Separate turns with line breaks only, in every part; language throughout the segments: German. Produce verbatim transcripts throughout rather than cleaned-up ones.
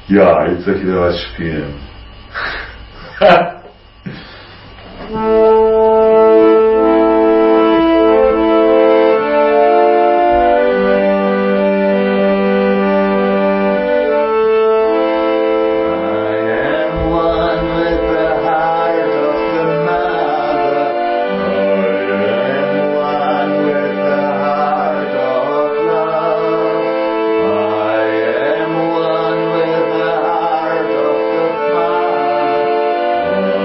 Ja, jetzt soll ich wieder was spielen.
I am one with the heart of the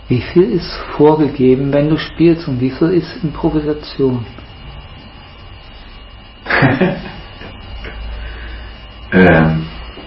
Wie viel ist vorgegeben, wenn du spielst, und wie viel ist Improvisation?
ähm,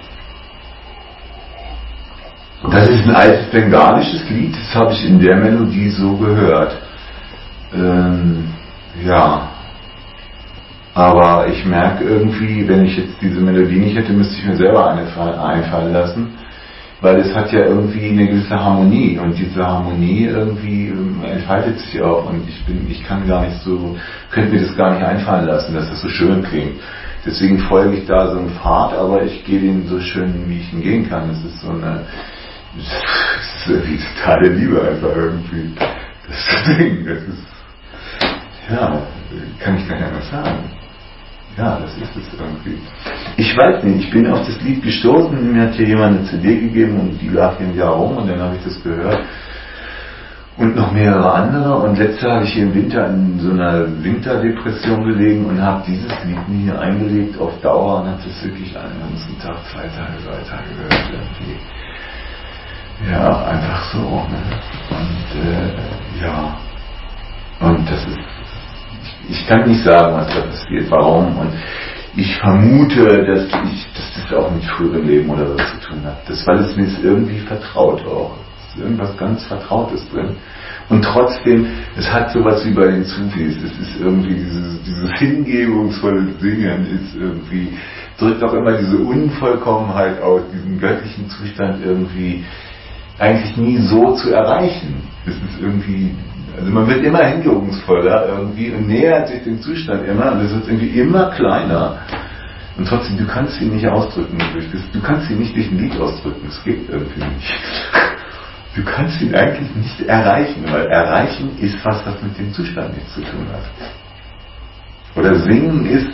das ist ein altes bengalisches Lied, das habe ich in der Melodie so gehört. Ähm, ja, aber ich merke irgendwie, wenn ich jetzt diese Melodie nicht hätte, müsste ich mir selber eine einfallen lassen, weil es hat ja irgendwie eine gewisse Harmonie, und diese Harmonie irgendwie ähm, entfaltet sich auch, und ich bin, ich kann gar nicht so, könnte mir das gar nicht einfallen lassen, dass das so schön klingt. Deswegen folge ich da so einen Pfad, aber ich gehe den so schön, wie ich ihn gehen kann. Es ist so eine, es ist irgendwie totale Liebe einfach irgendwie. Das Ding, das ist, ja, kann ich gar nicht anders sagen. Ja, das ist es irgendwie. Ich weiß nicht, ich bin auf das Lied gestoßen, mir hat hier jemand eine C D gegeben und die lag hier ein Jahr rum, und dann habe ich das gehört. Und noch mehrere andere, und letztes Jahr habe ich hier im Winter in so einer Winterdepression gelegen und habe dieses Lied mir eingelegt auf Dauer und habe das wirklich einen ganzen Tag, zwei Tage, drei Tage gehört irgendwie. Ja, einfach so. Ne? Und äh, ja, und das ist, ich, ich kann nicht sagen, was da passiert, warum, und ich vermute, dass ich, dass das auch mit früherem Leben oder so zu tun hat. Das, weil es mir ist irgendwie vertraut auch. Es ist irgendwas ganz Vertrautes drin. Und trotzdem, es hat sowas wie bei den Sufis. Es ist irgendwie dieses, dieses hingebungsvolle Singen ist irgendwie, drückt auch immer diese Unvollkommenheit aus, diesen göttlichen Zustand irgendwie eigentlich nie so zu erreichen. Es ist irgendwie, also man wird immer hingebungsvoller irgendwie und nähert sich dem Zustand immer, und es wird irgendwie immer kleiner. Und trotzdem, du kannst ihn nicht ausdrücken durch das, du kannst ihn nicht durch ein Lied ausdrücken, es geht irgendwie nicht. Du kannst ihn eigentlich nicht erreichen, weil erreichen ist was, was mit dem Zustand nichts zu tun hat. Oder singen ist,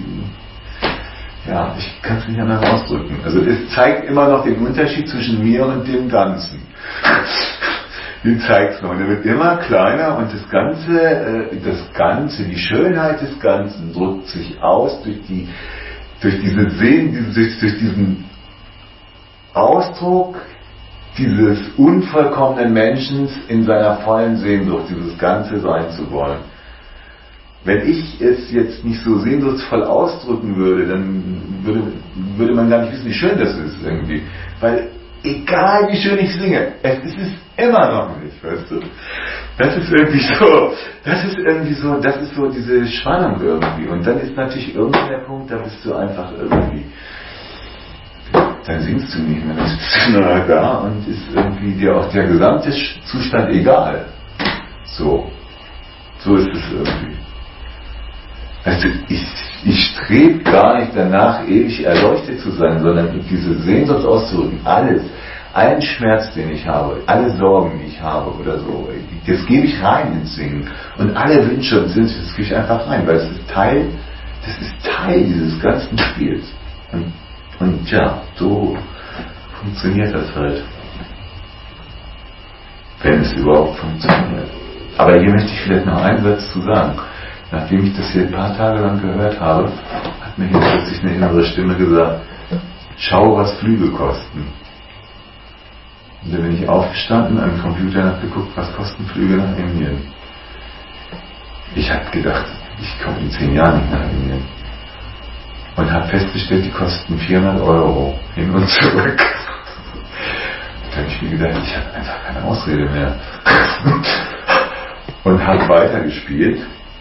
ja, ich kann es nicht anders ausdrücken. Also es zeigt immer noch den Unterschied zwischen mir und dem Ganzen. Den zeigt es noch. Und er wird immer kleiner, und das Ganze, das Ganze, die Schönheit des Ganzen drückt sich aus durch die, durch diese Sehen, durch, durch diesen Ausdruck dieses unvollkommenen Menschen in seiner vollen Sehnsucht, dieses Ganze sein zu wollen. Wenn ich es jetzt nicht so sehnsuchtsvoll ausdrücken würde, dann würde, würde man gar nicht wissen, wie schön das ist irgendwie. Weil egal wie schön ich singe, es ist es immer noch nicht, weißt du? Das ist irgendwie so, das ist irgendwie so, das ist so diese Spannung irgendwie. Und dann ist natürlich irgendwann der Punkt, da bist du einfach irgendwie, dann singst du nicht mehr, dann bist du nur da und ist irgendwie dir auch der gesamte Zustand egal. So. So ist es irgendwie. Also ich, ich strebe gar nicht danach, ewig erleuchtet zu sein, sondern diese Sehnsucht auszudrücken, alles, allen Schmerz, den ich habe, alle Sorgen, die ich habe oder so, das gebe ich rein ins Singen. Und alle Wünsche und Sinn, das gebe ich einfach rein, weil es ist Teil, das ist Teil dieses ganzen Spiels. Und Und ja, so funktioniert das halt. Wenn es überhaupt funktioniert. Aber hier möchte ich vielleicht noch einen Satz zu sagen. Nachdem ich das hier ein paar Tage lang gehört habe, hat mir hier plötzlich eine innere Stimme gesagt, schau, was Flüge kosten. Und dann bin ich aufgestanden, am Computer und habe geguckt, was kosten Flüge nach Indien. Ich habe gedacht, ich komme in zehn Jahren nicht nach Indien. Und habe festgestellt, die kosten vierhundert Euro hin und zurück. Da habe ich mir gedacht, ich habe einfach keine Ausrede mehr. Und habe weitergespielt.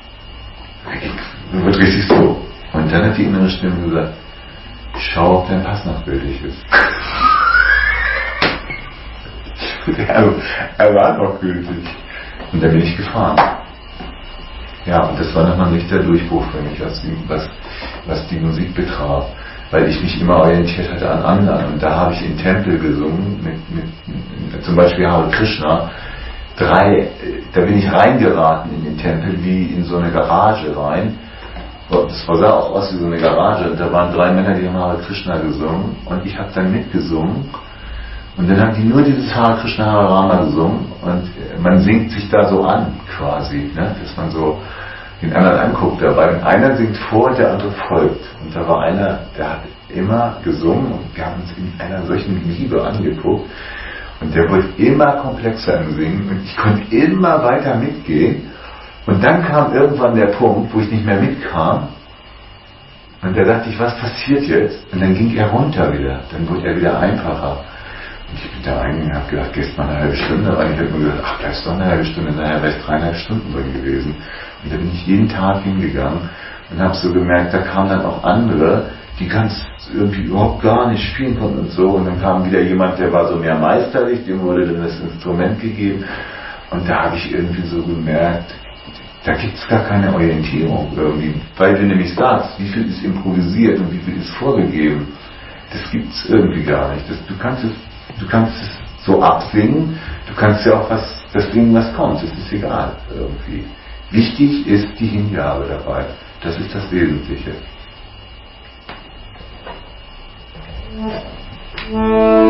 Wird richtig so. Und dann hat die innere Stimme gesagt, schau, ob dein Pass noch gültig ist. er, er war noch gültig. Und dann bin ich gefahren. Ja, und das war nochmal ein richtiger Durchbruch für mich, was die, was, was die Musik betraf, weil ich mich immer orientiert hatte an anderen. Und da habe ich in Tempel gesungen, mit, mit, mit zum Beispiel Hare Krishna, drei, da bin ich reingeraten in den Tempel, wie in so eine Garage rein. Das sah auch aus wie so eine Garage, und da waren drei Männer, die haben Hare Krishna gesungen, und ich habe dann mitgesungen. Und dann haben die nur dieses Hare Krishna Hare Rama gesungen, und man singt sich da so an quasi, ne? Dass man so den anderen anguckt dabei. Und einer singt vor und der andere folgt. Und da war einer, der hat immer gesungen, und wir haben uns in einer solchen Liebe angeguckt. Und der wurde immer komplexer im Singen und ich konnte immer weiter mitgehen. Und dann kam irgendwann der Punkt, wo ich nicht mehr mitkam. Und da dachte ich, was passiert jetzt? Und dann ging er runter wieder. Dann wurde er wieder einfacher. Und ich bin da reingegangen und habe gedacht, gehst mal eine halbe Stunde rein. Ich habe mir gedacht, ach, bleibst doch eine halbe Stunde. Nachher wäre ich dreieinhalb Stunden drin gewesen. Und da bin ich jeden Tag hingegangen und habe so gemerkt, da kamen dann auch andere, die ganz irgendwie überhaupt gar nicht spielen konnten und so. Und dann kam wieder jemand, der war so mehr meisterlich, dem wurde dann das Instrument gegeben. Und da habe ich irgendwie so gemerkt, da gibt es gar keine Orientierung irgendwie. Weil du nämlich sagst, wie viel ist improvisiert und wie viel ist vorgegeben. Das gibt es irgendwie gar nicht. Das, du kannst es, du kannst es so absingen, du kannst ja auch was, das singen, was kommt. Das ist egal irgendwie. Wichtig ist die Hingabe dabei. Das ist das Wesentliche.
Ja.